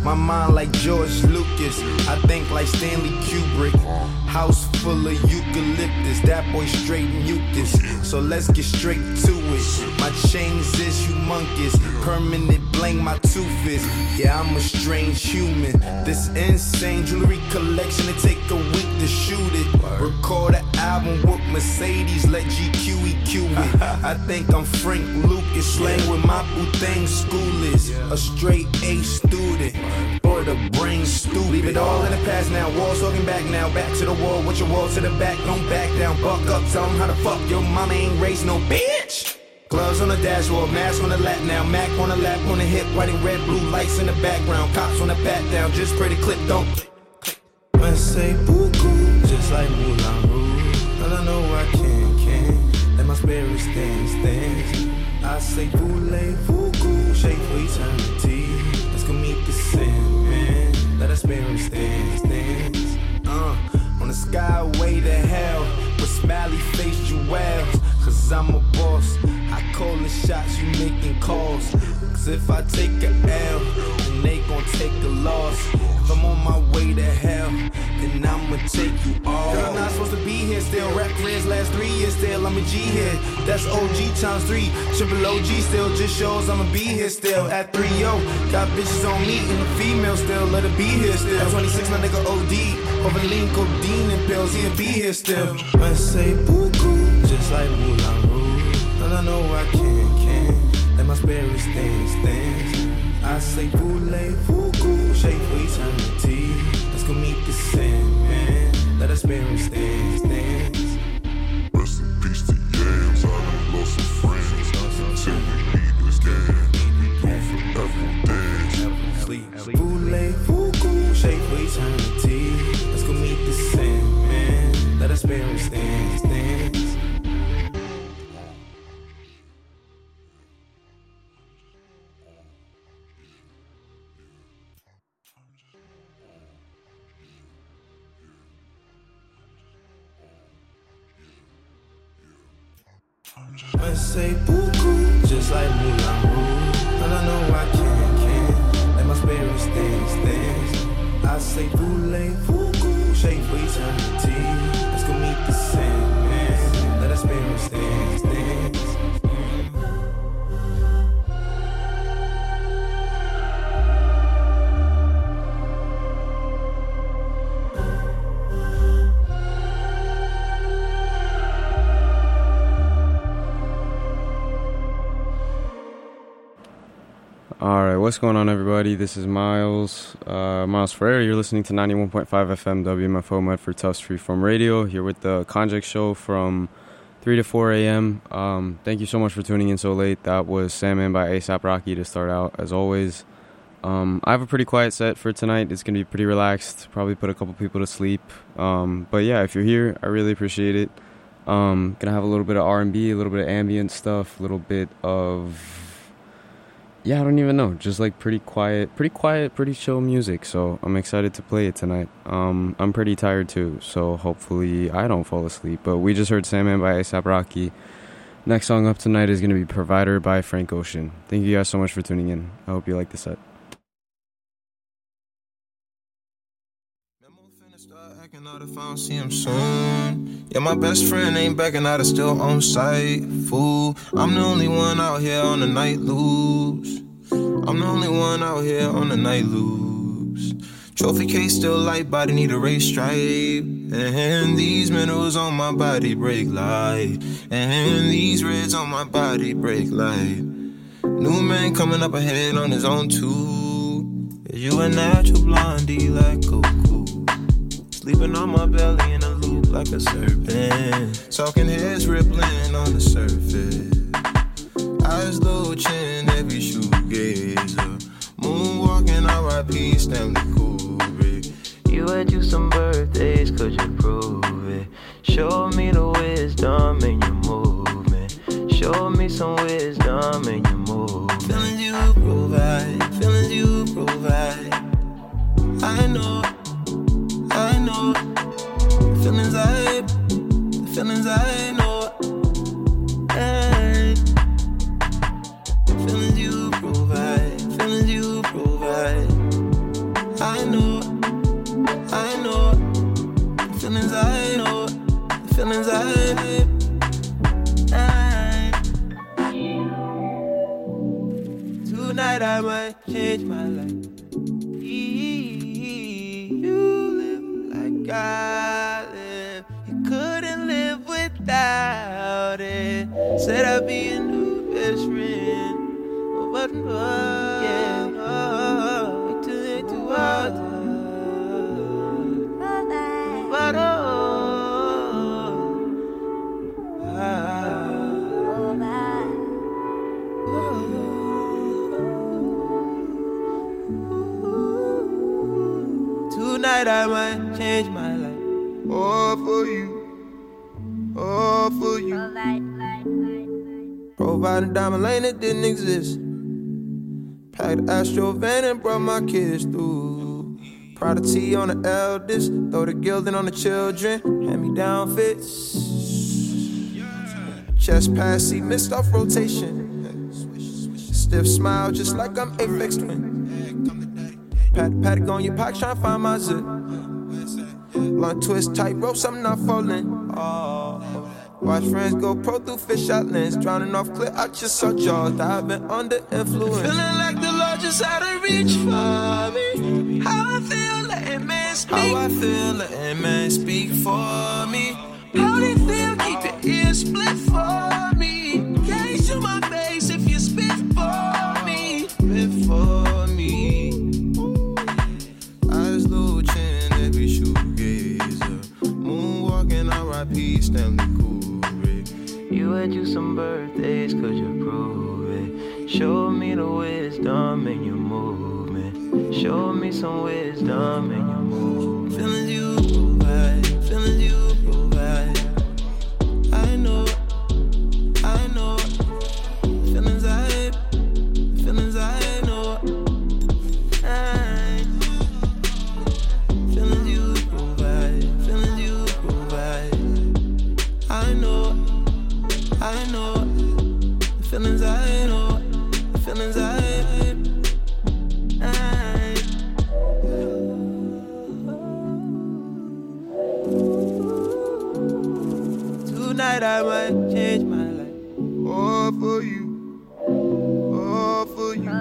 My mind like George Lucas, I think like Stanley Kubrick. House full of eucalyptus, that boy straight mucus. So let's get straight to it. My chains is humongous, permanent bling my tooth is. Yeah, I'm a strange human. This insane jewelry collection, it take a week to shoot it. Record an album with Mercedes, let GQ EQ it. I think I'm Frank Lucas, slang with my Wu-Tang school is. A straight A student, or the brain stupid. Leave it all in the past now, walls talking back now. Back to the wall, with your wall to the back, don't back down. Buck up, tell them how to fuck, your mama ain't raised no bitch. Gloves on the dashboard, mask on the lap now. Mac on the lap, on the hip, writing red, blue lights in the background. Cops on the bat down, just pray the clip don't. When say buku, just like Moulin Rouge. And I know I can't, let my spirit stand. I say voulez-vous, shape for eternity. Let's go meet the Sandman, let our spirit stand. On the skyway to hell, with smiley face jewels. Cause I'm a boss, I call the shots, you making calls. Cause if I take a L, then they gon' take a loss. If I'm on my way to hell, then I'ma take you all. Cause I'm not supposed to be here still. Rap careers last 3 years still, I'm a G here. That's OG times 3, triple OG still. Just shows I'ma be here still. At 3-0, got bitches on me and a female still. Let her be here still. At 26, my nigga OD. Over lean codeine and pills, he'll be here still. I say buku, just like Moulin Rouge. And I know I can't, let my spirit stand. I say voulez-vous, shape for eternity. Let's go meet the Sandman, let our spirit stand. Rest in peace to yams, I done lost some friends. Till we need this game, we gon' forever dance. Voulez-vous, shape for eternity. Let's go meet the Sandman, let our spirit stand. I say buku, just like Moulin Rouge. And I know I can't, let my spirit stand. I say voulez-vous, shape for eternity. Let's go meet the Sandman, let our spirit stand. Alright, what's going on, everybody? This is Miles Ferreira. You're listening to 91.5 FM WMFO Medford Tufts Freeform Radio, here with the Conject Show from 3 to 4 a.m. Thank you so much for tuning in so late. That was Sandman by A$AP Rocky to start out, as always. I have a pretty quiet set for tonight. It's going to be pretty relaxed, probably put a couple people to sleep. But yeah, if you're here, I really appreciate it. Gonna have a little bit of R&B, a little bit of ambient stuff, a little bit of... yeah, I don't even know. Just like pretty quiet, pretty chill music. So I'm excited to play it tonight. I'm pretty tired too, so hopefully I don't fall asleep. But we just heard Sandman by A$AP Rocky. Next song up tonight is going to be Provider by Frank Ocean. Thank you guys so much for tuning in. I hope you like the set. Out if I don't see him soon. Yeah, my best friend ain't backing out, it's still on site. Fool, I'm the only one out here on the night loose. I'm the only one out here on the night loose. Trophy case still light, body need a race stripe. And these minerals on my body break light. And these reds on my body break light. New man coming up ahead on his own too. Is you a natural blondie like Goku? Sleeping on my belly in a loop like a serpent. Talking heads rippling on the surface. Eyes low, chin, heavy shoegazer. Moonwalking, R.I.P. Stanley Kubrick. You had you some birthdays, could you prove it? Show me the wisdom in your movement. Show me some wisdom in your movement. Feelings you provide, feelings you provide. I know. The feelings I know. Hey. Feelings you provide, feelings you provide. feelings I tonight I might change my life. You live like I live. You couldn't live without it. Said I'd be a new best friend. But yeah, wait till they do all that. But tonight I might change my life. All for you, all for you. Providing diamond lane that didn't exist. Packed Astro van and brought my kids through. Pride of T on the eldest, throw the gilding on the children. Hand me down fits. Chest pass, see missed off rotation. Stiff smile, just like I'm Apex Twin. Paddock on your pocket, tryna find my zip. Long twist, tight ropes, I'm not falling. Watch friends go pro through fish out lens. Drowning off clear, I just saw jaws diving under influence. Feeling like the Lord just had to reach for me. How I feel, letting man speak. How I feel, letting man speak for me. How they feel, keep your ears split for me. Gaze to my face if you spit for me. Spit for me. Eyes low chin, every shoegazer. Moonwalking, R.I.P. Stanley Kubrick. You had you some birthdays, could you prove it? Show me the wisdom in your movement. Show me some wisdom in your movement. Feeling you provide, feeling you provide. I know, feelings I know. Feelings you provide, feelings you provide. I know, feelings I know, feelings tonight I might change my life. All for you, all for you.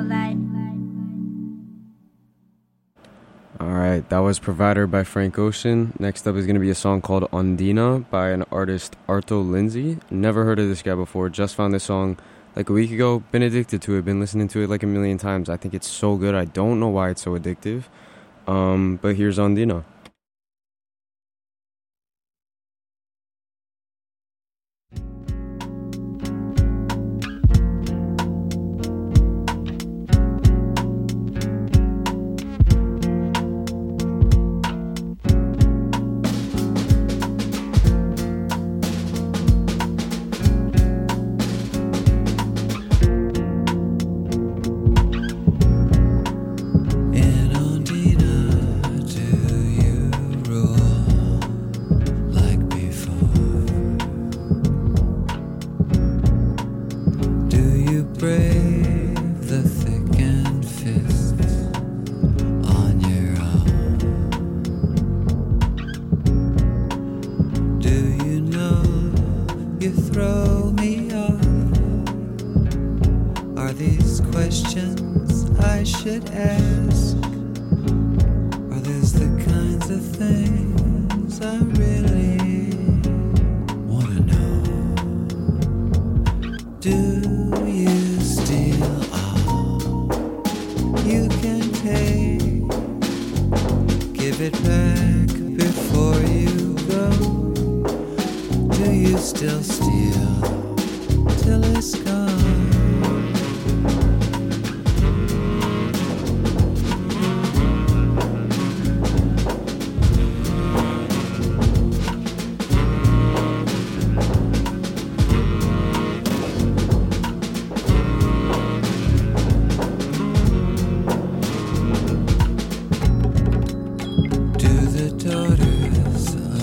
Alright, that was Provider by Frank Ocean. Next up is going to be a song called Ondina by an artist, Arto Lindsay. Never heard of this guy before, just found this song like a week ago. Been addicted to it, been listening to it like a million times. I think it's so good, I don't know why it's so addictive. But here's Ondina.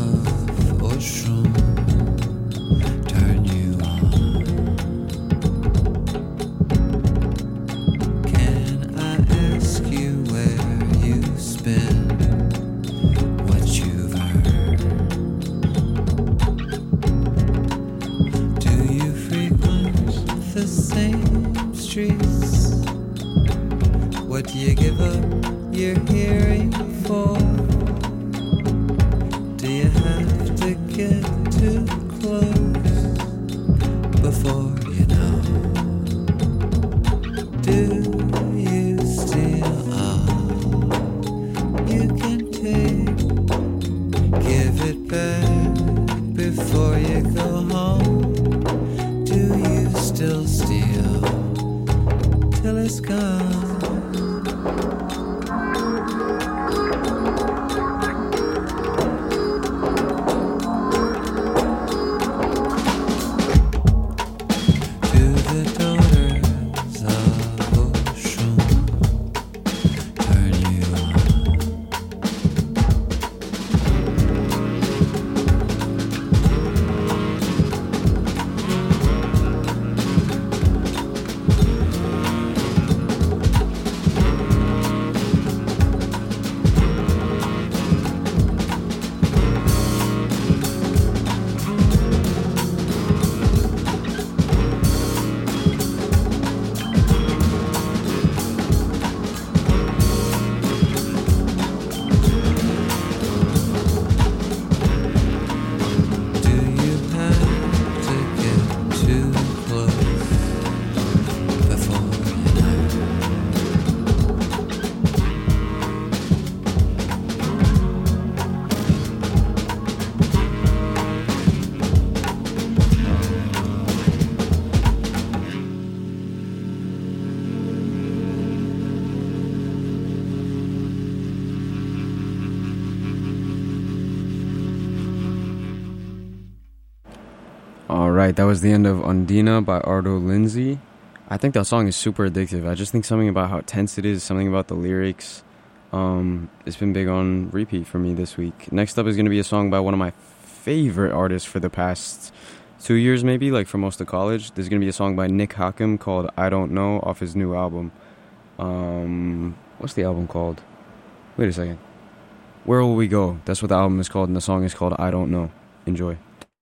Turn you on. the same streets. What do you give up your hearing for? Do you have to get too close before you know? Do you steal all you can take? Give it back before you go home. Do you still steal till it's gone? Alright, that was the end of Undina by Ardo Lindsay. I think that song is super addictive. I just think something about how tense it is, something about the lyrics. It's been big on repeat for me this week. Next up is going to be a song by one of my favorite artists for the past 2 years maybe, like for most of college. There's going to be a song by Nick Hakim called I Don't Know off his new album. What's the album called? Wait a second. Where Will We Go? That's what the album is called, and the song is called I Don't Know. Enjoy.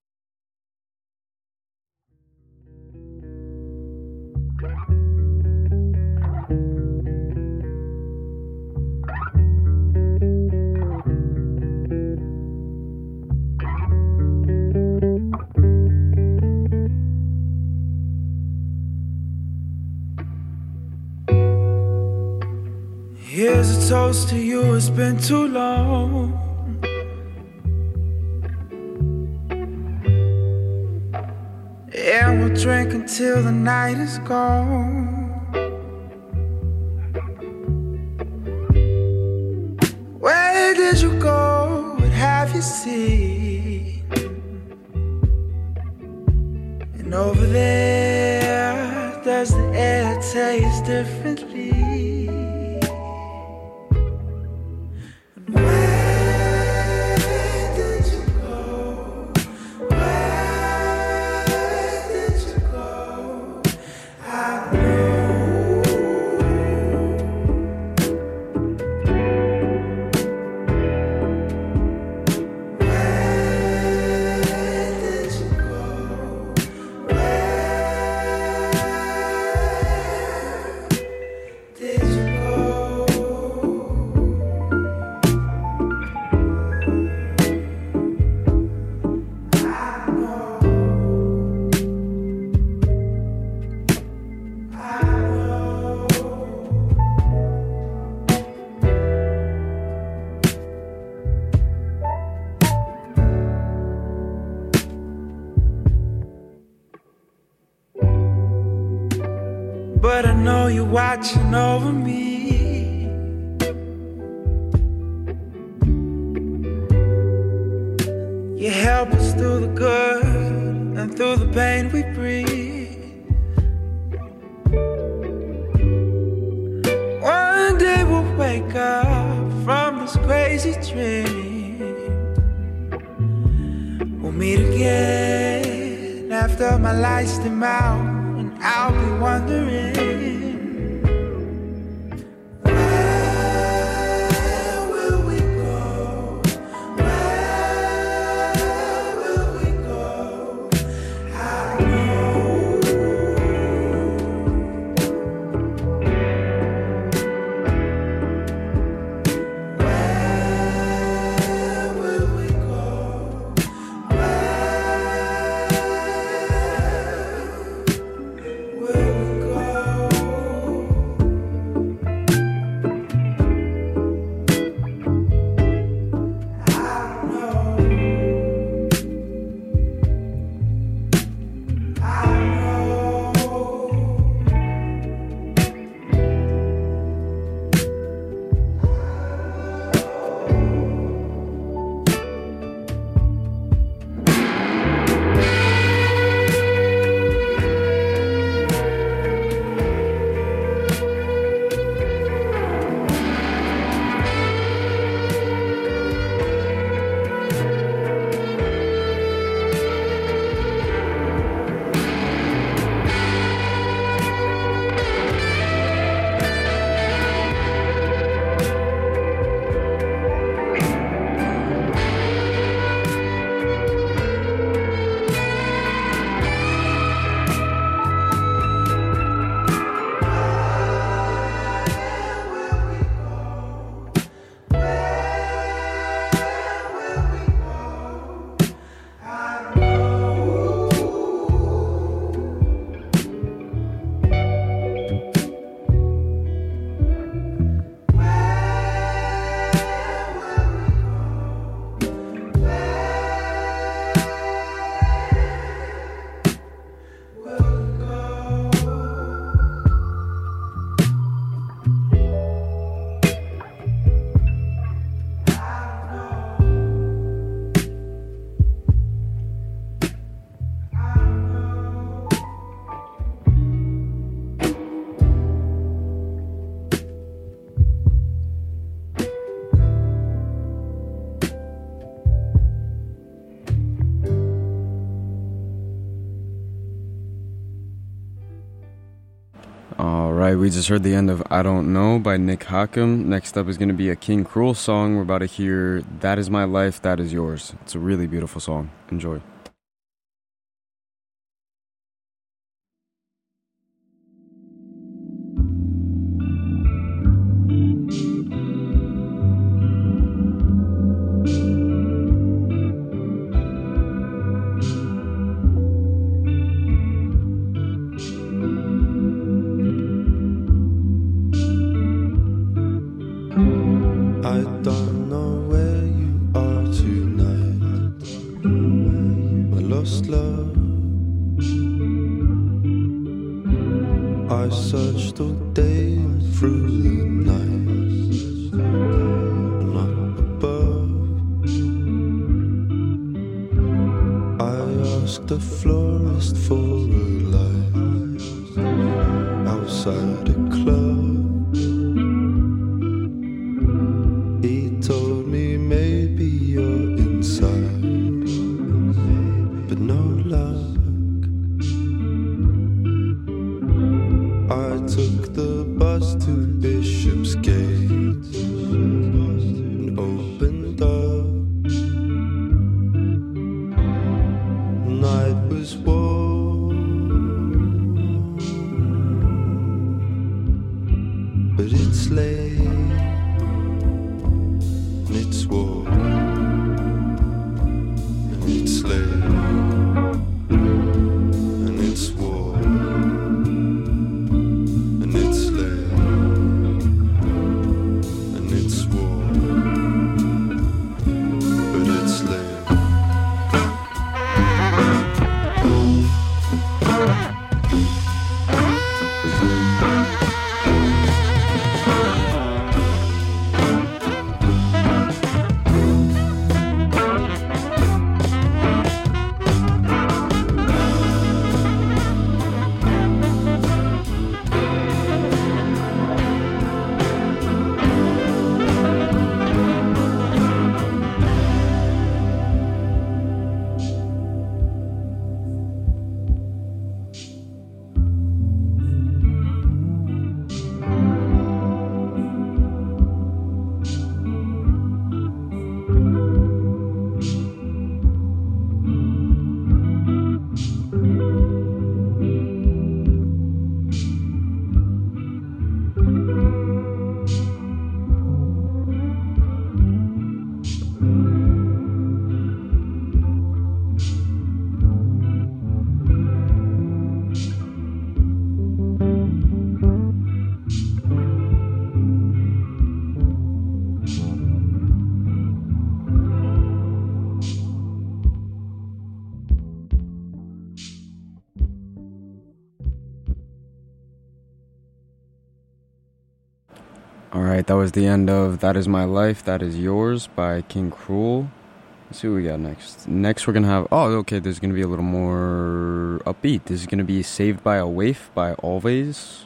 Here's a toast to you, it's been too long. And we'll drink until the night is gone. Where did you go? What have you seen? And over there, does the air taste differently? But I know you're watching over me. You help us through the good and through the pain we breathe. One day we'll wake up from this crazy dream. We'll meet again after my lights dim out. I'll be wondering, where will we go? Where will we go? I know Alright, we just heard the end of I Don't Know by Nick Hakim. Next up is going to be a King Cruel song. We're about to hear That Is My Life, That Is Yours. It's a really beautiful song. Enjoy. Alright, that was the end of That Is My Life, That Is Yours by King Cruel. Let's see what we got next. Next we're going to have... Oh, okay, there's going to be a little more upbeat. This is going to be Saved by a Waif by Always.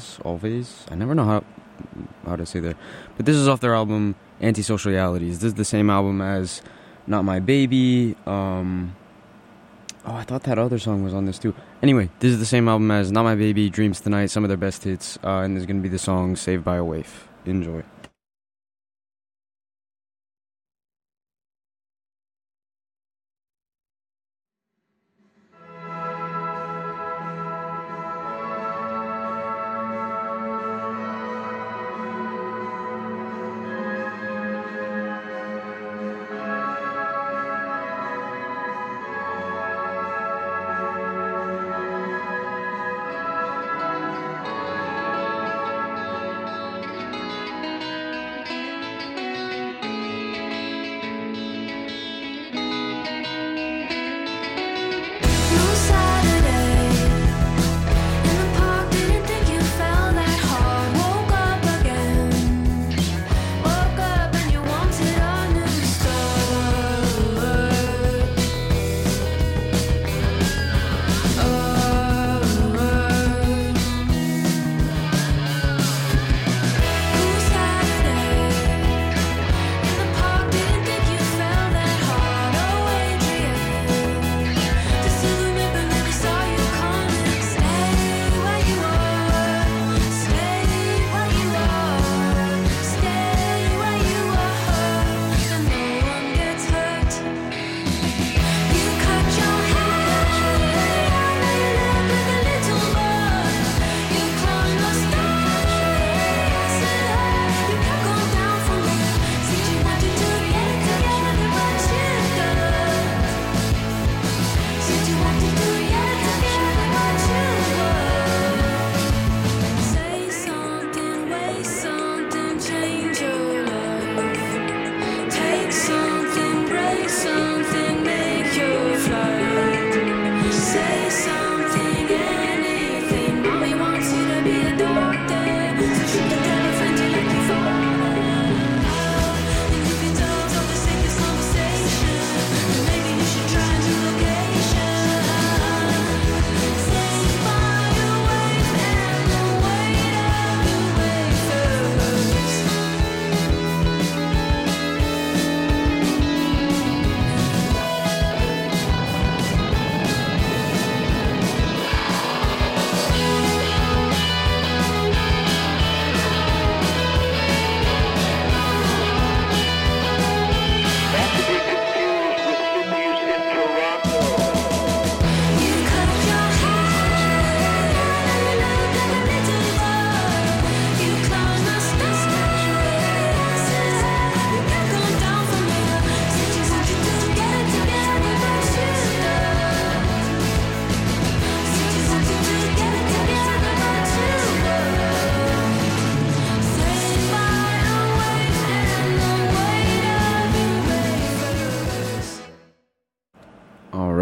I never know how to say that. But this is off their album Antisocial Realities. This is the same album as Not My Baby. Oh, I thought that other song was on this too. Anyway, this is the same album as Not My Baby, Dreams Tonight, some of their best hits. And there's going to be the song Saved by a Waif. Enjoy.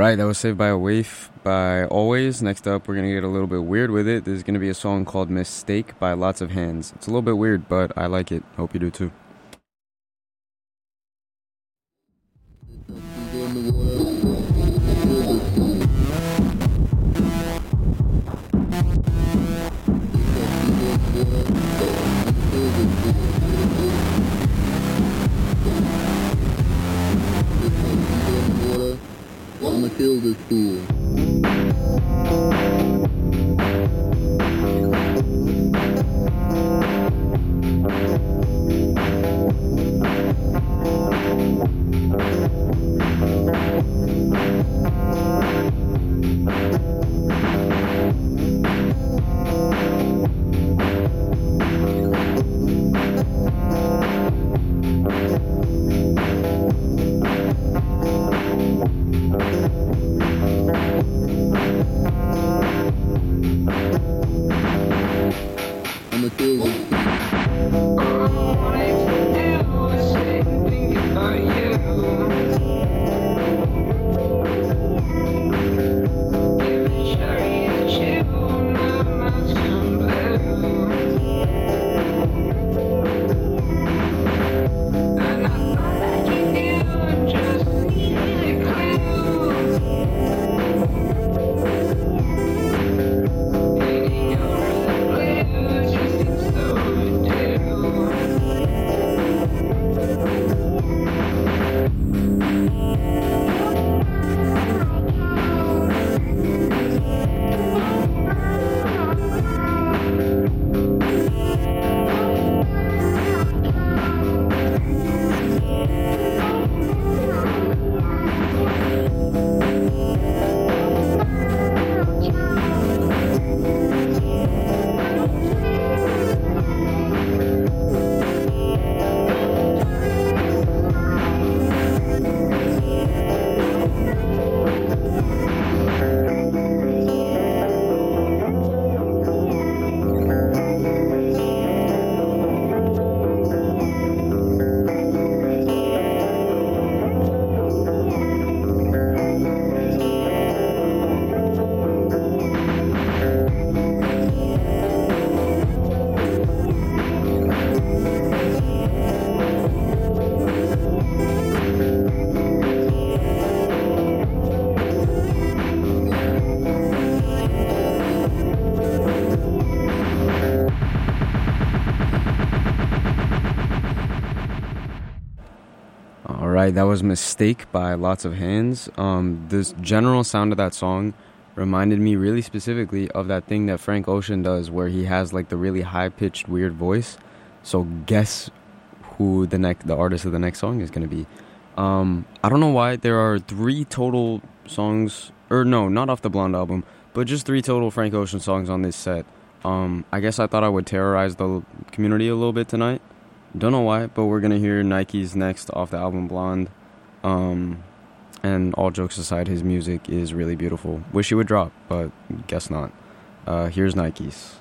Alright, that was Saved by a Waif by Always. Next up, we're going to get a little bit weird with it. There's going to be a song called Mistake by Lots of Hands. It's a little bit weird, but I like it. Hope you do too. I'ma kill this fool. I'ma kill this fool. Alright, that was Mistake by Lots of Hands. This general sound of that song reminded me really specifically of that thing that Frank Ocean does where he has like the really high-pitched weird voice. So guess who the artist of the next song is going to be. I don't know why there are 3 total songs, or no, not off the Blonde album, but just 3 total Frank Ocean songs on this set. I guess I thought I would terrorize the community a little bit tonight. Don't know why, but we're gonna hear Nike's next off the album Blonde. And all jokes aside, his music is really beautiful. Wish he would drop, but guess not. Here's Nike's.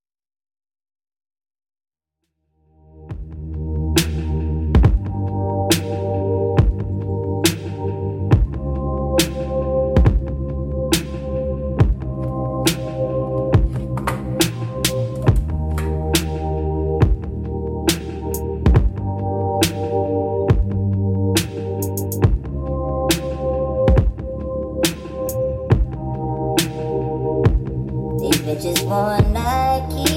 Bitches want Nike.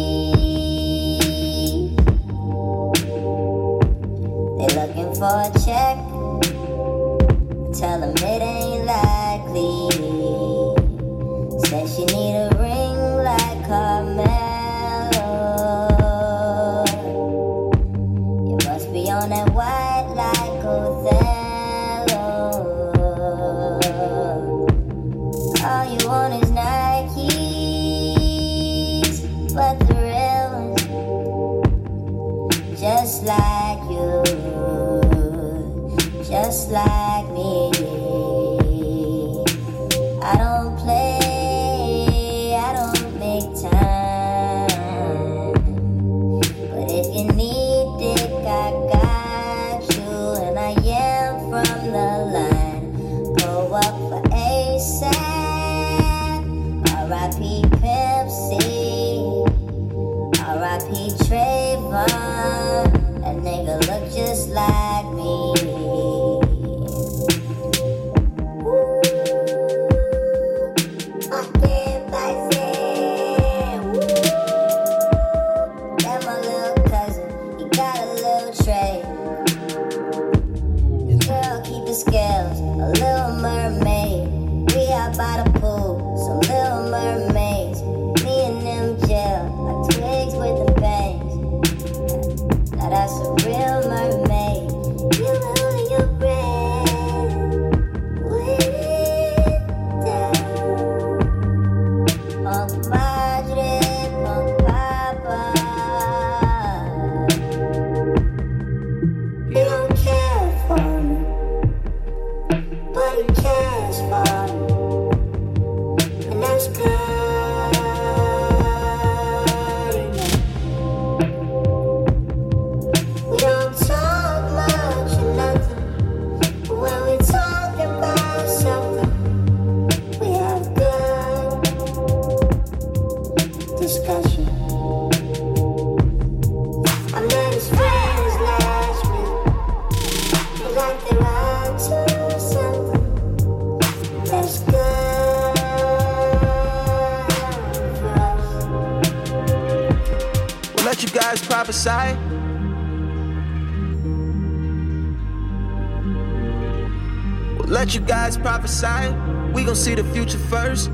They looking for a check. Tell them it ain't likely. Said she need a ring like Carmelo. You must be on that white like Othello. All you want is Nike. But the real ones, just like you, just like me. I don't play, I don't make time. But if you need dick, I got you. And I am from the line. Go up for discussion. I met his friends last week. Feel like they're on to something that's good for us. We'll let you guys prophesy. We'll let you guys prophesy. We gon' see the future first.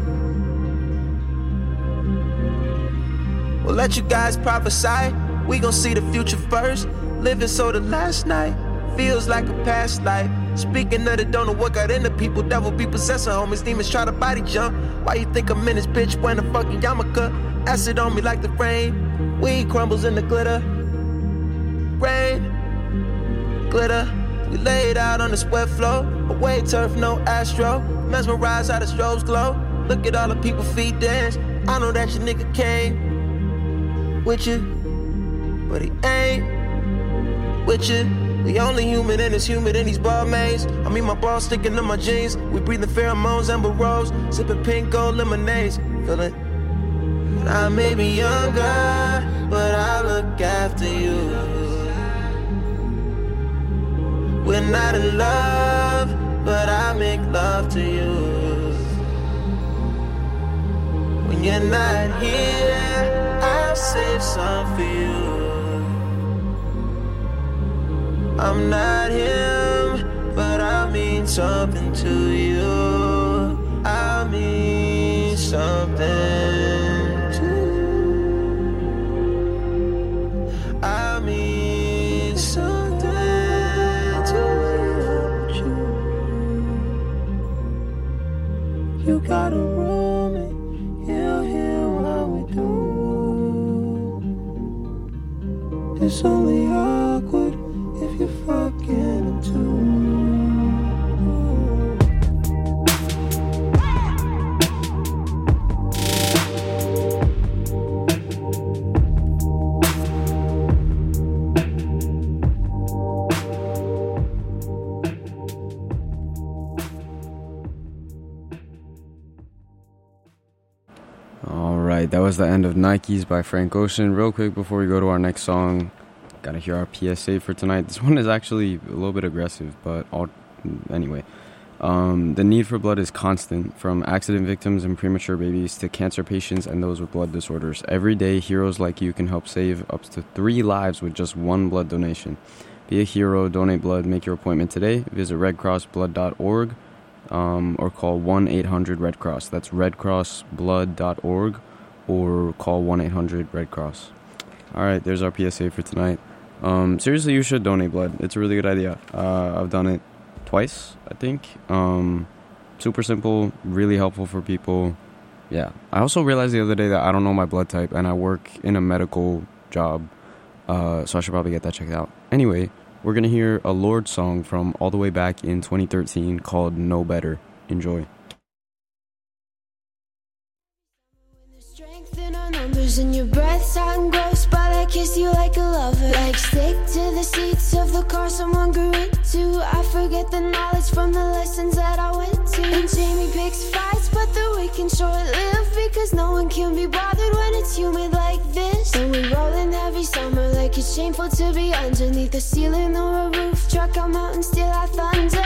We'll let you guys prophesy. We gon' see the future first. Living so the last night feels like a past life. Speaking of the don't know what got into people. Devil be possessing homies. Demons try to body jump. Why you think I'm in this bitch wearing a fucking yarmulke? Acid on me like the rain. Weed crumbles in the glitter. Rain, glitter. We laid out on the sweat floor. Away turf, no astro. Mesmerized how the strobes glow. Look at all the people feet dance. I know that your nigga came with you, but he ain't with you. The only human in is humid in these ball mains. I mean my balls sticking to my jeans. We breathing pheromones, amber rose, sipping pink gold lemonades. Feel it? I may be younger, but I look after you. We're not in love, but I make love to you. When you're not here, I'll save some for you. I'm not him, but I mean something to you. I mean something to you. I mean something to you. You got a room and he'll hear what we do. It's only awkward if you're fucking him too. Alright, that was the end of Nikes by Frank Ocean. Real quick before we go to our next song, gotta hear our PSA for tonight. This one is actually a little bit aggressive, but anyway. The need for blood is constant, from accident victims and premature babies to cancer patients and those with blood disorders. Every day, heroes like you can help save up to 3 lives with just one blood donation. Be a hero, donate blood, make your appointment today. Visit redcrossblood.org or call 1-800-RED-CROSS. That's redcrossblood.org or call 1-800-RED-CROSS. Alright, there's our PSA for tonight. Seriously, you should donate blood. It's a really good idea. I've done it twice, I think. Super simple, really helpful for people. Yeah. I also realized the other day that I don't know my blood type, and I work in a medical job, so I should probably get that checked out. Anyway, we're going to hear a Lorde song from all the way back in 2013 called No Better. Enjoy. And your breath sound gross, but I kiss you like a lover. Like stick to the seats of the car someone grew into. I forget the knowledge from the lessons that I went to. And Jamie picks fights, but the weekend short-lived, because no one can be bothered when it's humid like this. And we rollin' every summer like it's shameful to be underneath a ceiling or a roof. Truck out mountains till I thunder.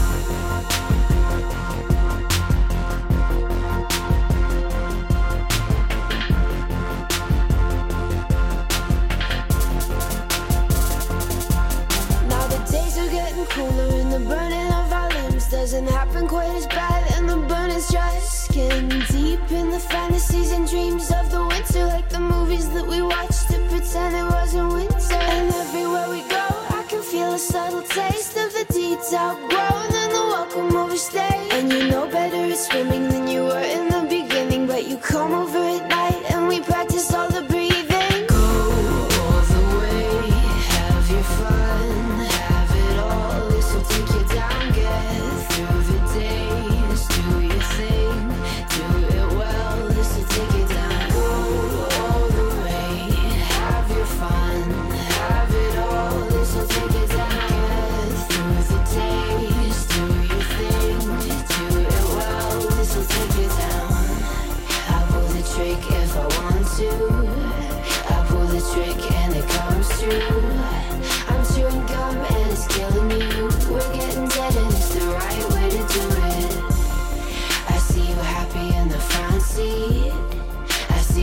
Cooler and the burning of our limbs doesn't happen quite as bad, and the burn is just skin deep in the fantasies and dreams of the winter, like the movies that we watched to pretend it wasn't winter. And everywhere we go, I can feel a subtle taste of the deeds outgrown and the welcome overstayed. And you know better at swimming than you were in the beginning, but you come over at night and we practice all the breathing. Go all the way, have your fun. Take you down, get through the days, do your thing, do it well, this will take you down. Go all the way, have your fun, have it all, this will take you down. Get through the days, do your thing, do it well, this will take you down.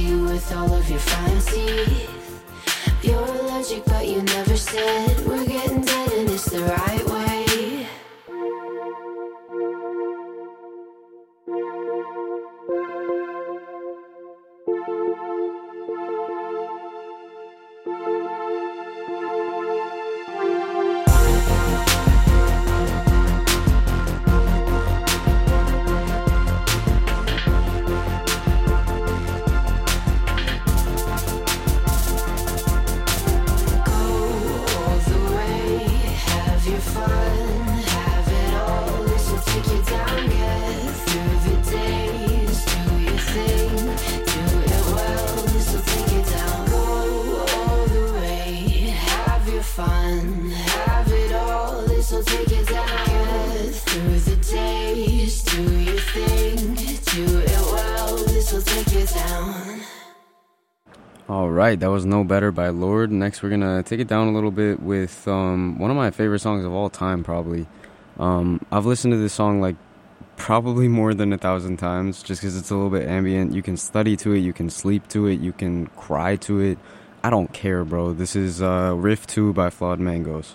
you with all of your fine teeth. You're allergic, but you never said we're getting dead and it's the right way. Alright, that was No Better by Lorde. Next, we're gonna take it down a little bit with one of my favorite songs of all time, probably. I've listened to this song like probably more than 1,000 times, just because it's a little bit ambient. You can study to it, you can sleep to it, you can cry to it. I don't care, bro. This is Riff 2 by Flawed Mangoes.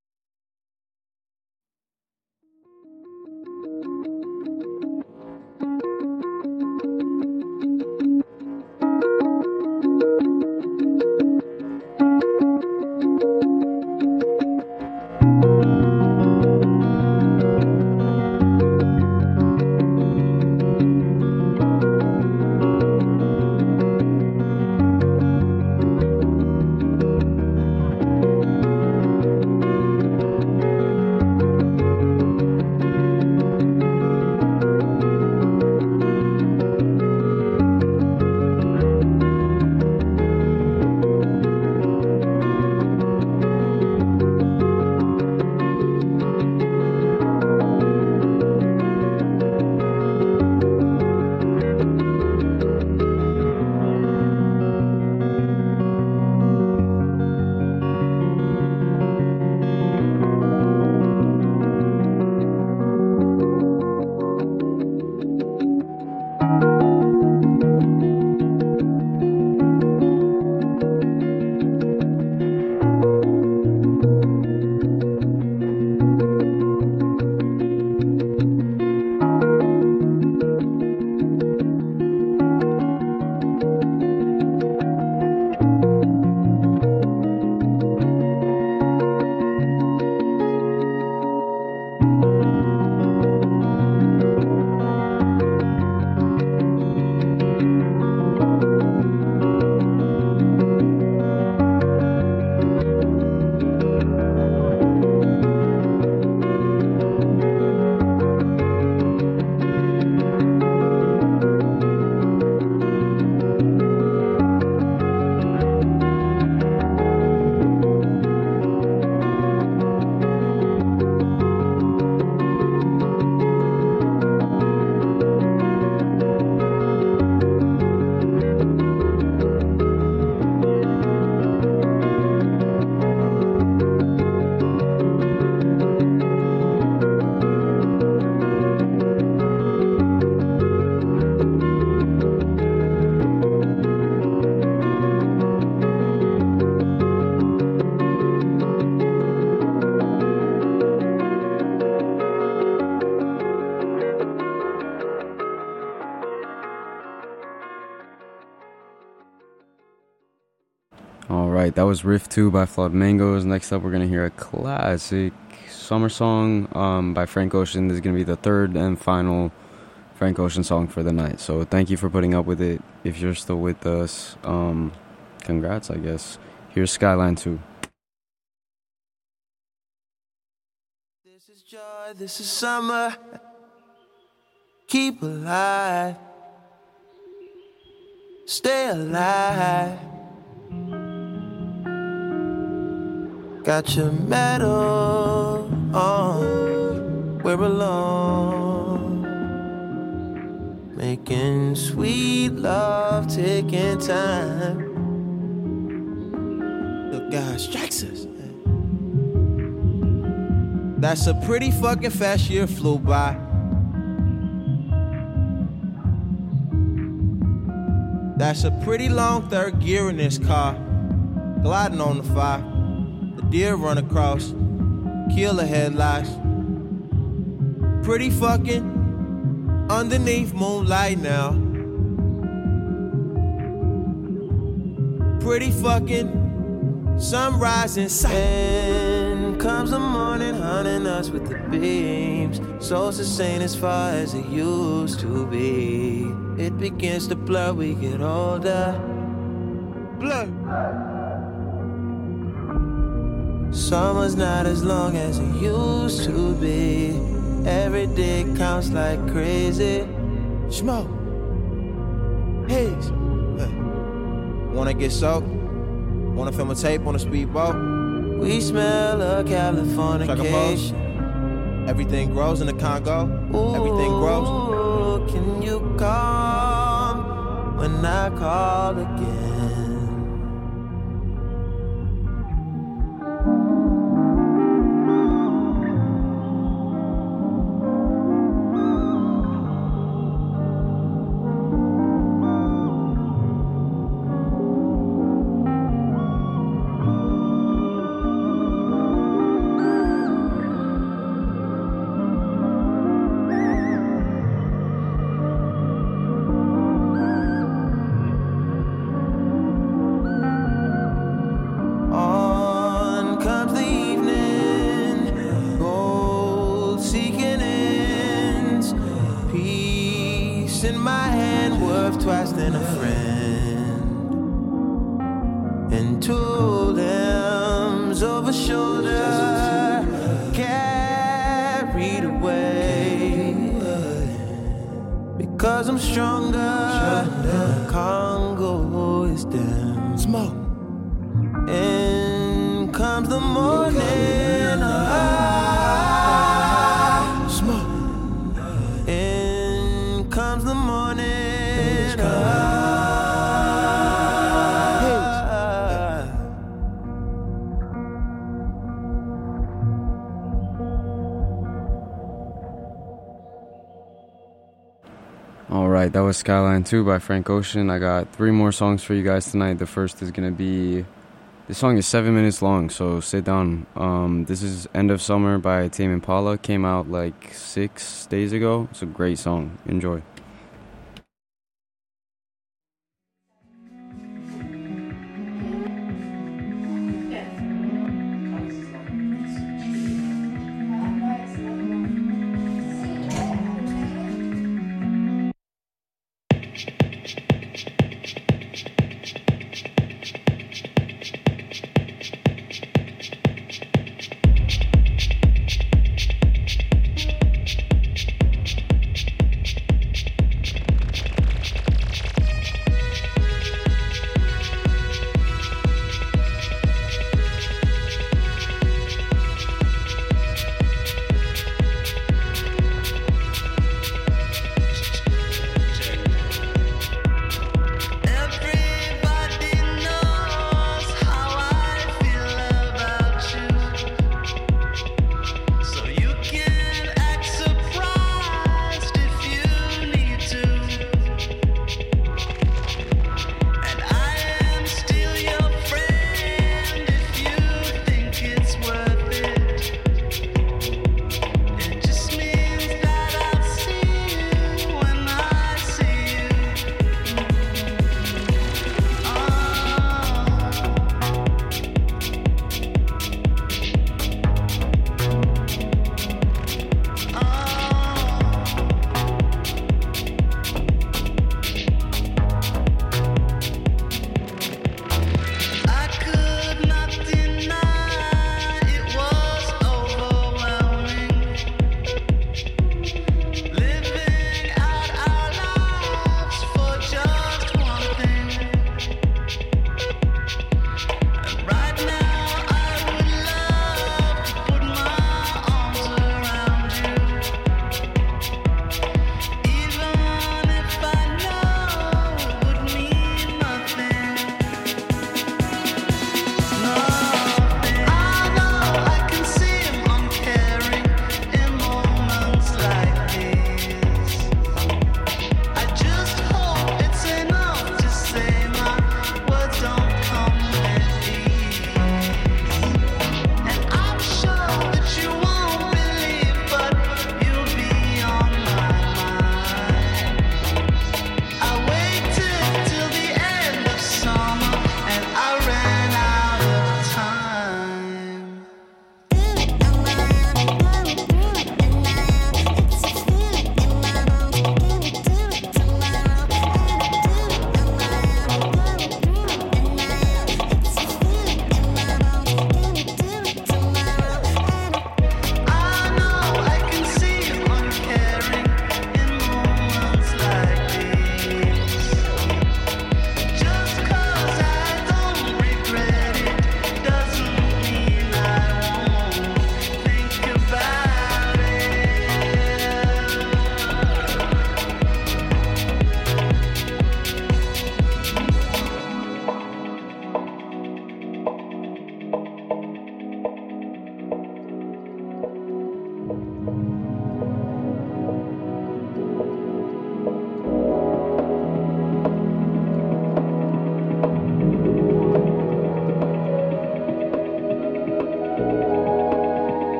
Alright, that was Riff 2 by Flawed Mangoes. Next up, we're going to hear a classic summer song by Frank Ocean. This is going to be the third and final Frank Ocean song for the night. So thank you for putting up with it. If you're still with us, congrats, I guess. Here's Skyline 2. This is joy, this is summer. Keep alive. Stay alive. Got your medal on. We're alone. Making sweet love, taking time. Look, God strikes us. That's a pretty fucking fast year flew by. That's a pretty long third gear in this car. Gliding on the fire. The deer run across. Kill the headlights. Pretty fucking underneath moonlight now. Pretty fucking sunrise inside. And comes the morning, hunting us with the beams. Souls the same as far as it used to be. It begins to blur, we get older. Blur. Summer's not as long as it used to be. Every day counts like crazy. Smoke. Haze. Wanna get soaked? Wanna film a tape on a speedboat? We smell of Californication. Everything grows in the Congo. Ooh, everything grows. Can you come when I call again? Cause I'm stronger. The Congo is down. Smoke. In comes the morning. Smoke. In comes the morning. Alright, that was Skyline 2 by Frank Ocean. I got 3 more songs for you guys tonight. The first is going to be... This song is 7 minutes long, so sit down. This is End of Summer by Tame Impala. Came out like 6 days ago. It's a great song. Enjoy.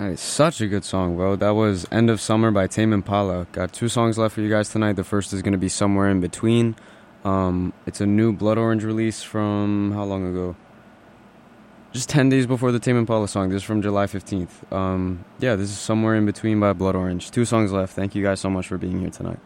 Alright, such a good song, bro. That was End of Summer by Tame Impala. Got 2 songs left for you guys tonight. The first is going to be Somewhere in Between. It's a new Blood Orange release from how long ago? Just 10 days before the Tame Impala song. This is from July 15th. Yeah, this is Somewhere in Between by Blood Orange. 2 songs left. Thank you guys so much for being here tonight.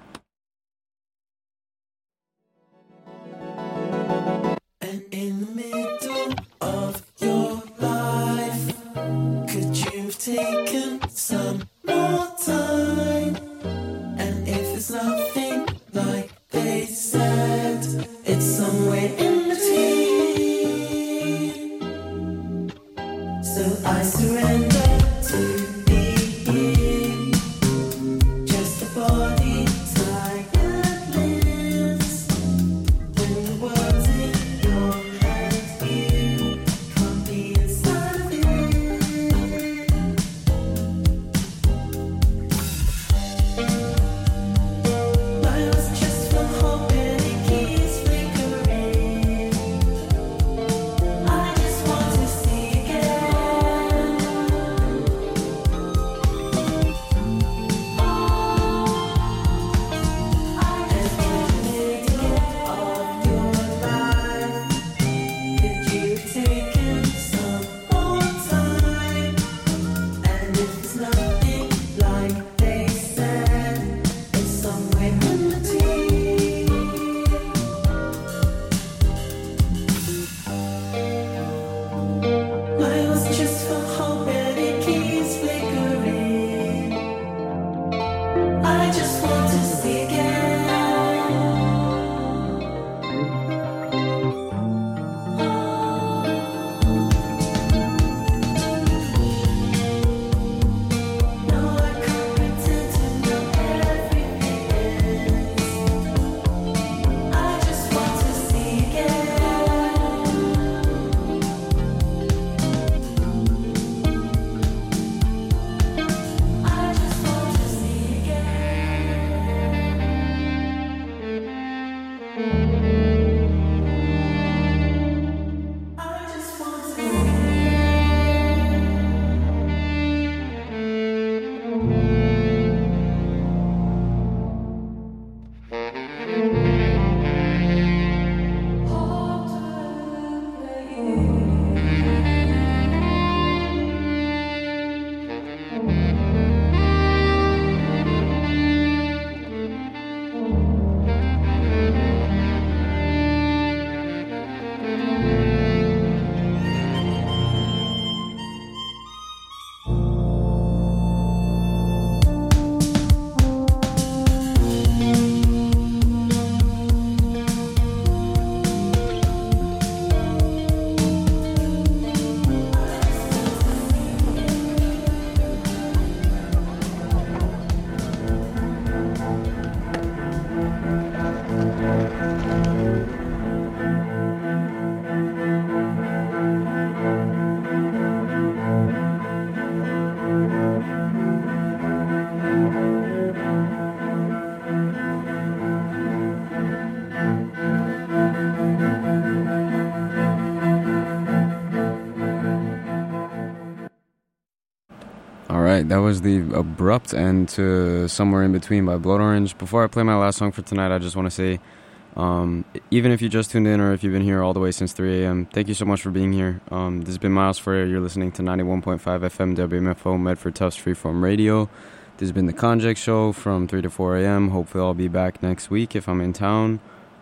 And in the middle of your life, could you have taken some more time? And if it's nothing like they said, it's somewhere in between. So I surrender to being just a body tiredness. When the world's in your hands, you can't be inside of it. Miles just for hope and it keeps flickering. I just want to see again. And in the middle of your life, could you have taken some more time? And if it's nothing like they said, it's somewhere in between. Miles just for hope and it keeps flickering. I just want to see again. No, I can't pretend to know everything. I just want to see again. I just want to see again. I just want to see. Alright, that was the abrupt end to Somewhere in Between by Blood Orange. Before I play my last song for tonight, I just want to say, even if you just tuned in or if you've been here all the way since 3 a.m., thank you so much for being here. This has been Miles Ferrer. You're listening to 91.5 FM WMFO Medford Tufts Freeform Radio. This has been the Conject Show from 3 to 4 a.m. Hopefully I'll be back next week if I'm in town.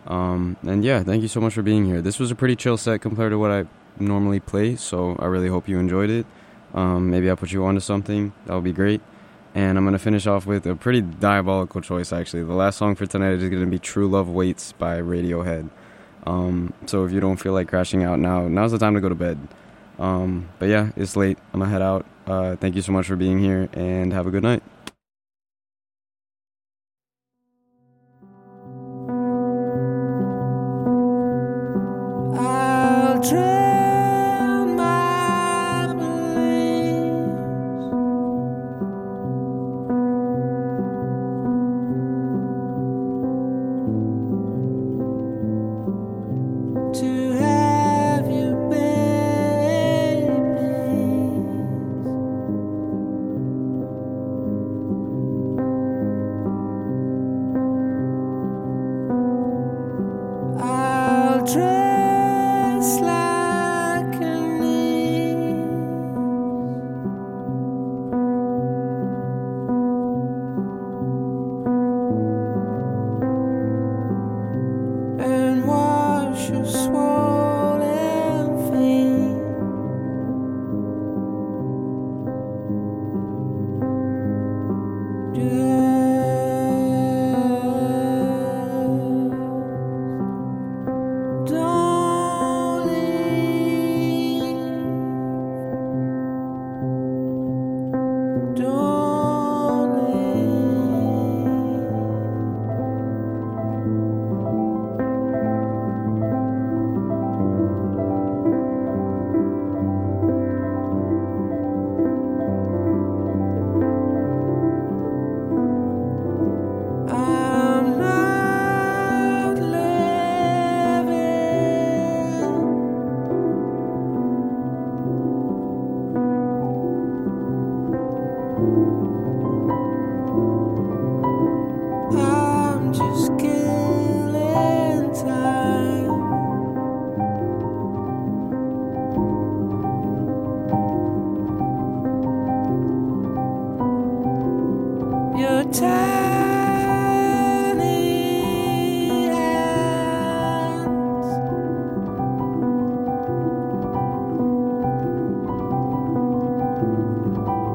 And yeah, thank you so much for being here. This was a pretty chill set compared to what I normally play, so I really hope you enjoyed it. Maybe I'll put you onto something. That would be great. And I'm going to finish off with a pretty diabolical choice, actually. The last song for tonight is going to be True Love Waits by Radiohead. So if you don't feel like crashing out now, now's the time to go to bed. But yeah, it's late. I'm going to head out. Thank you so much for being here, and have a good night. I'll drown my beliefs to have you, baby. dress like a need. And wash your swollen feet. Don't leave. Don't I'm not living. I'm just killing time. You're tired.